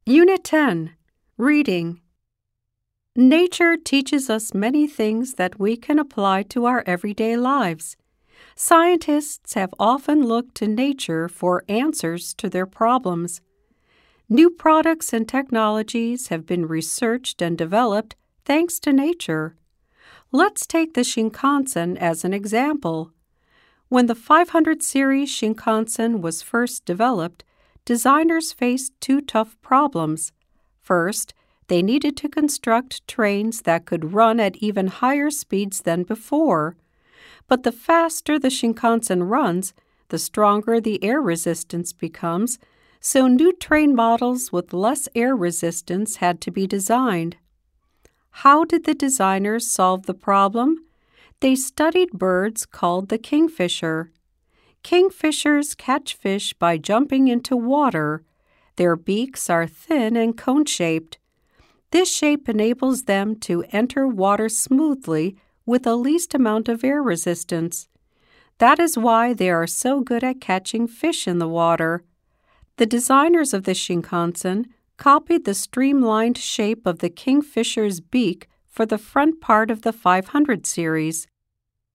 Unit 10. Reading. Nature teaches us many things that we can apply to our everyday lives. Scientists have often looked to nature for answers to their problems. New products and technologies have been researched and developed thanks to nature. Let's take the Shinkansen as an example. When the 500 series Shinkansen was first developed, designers faced two tough problems. First, they needed to construct trains that could run at even higher speeds than before. But the faster the Shinkansen runs, the stronger the air resistance becomes, so new train models with less air resistance had to be designed. How did the designers solve the problem? They studied birds called the kingfisher. Kingfishers catch fish by jumping into water. Their beaks are thin and cone-shaped. This shape enables them to enter water smoothly with the least amount of air resistance. That is why they are so good at catching fish in the water. The designers of the Shinkansen copied the streamlined shape of the kingfisher's beak for the front part of the 500 series.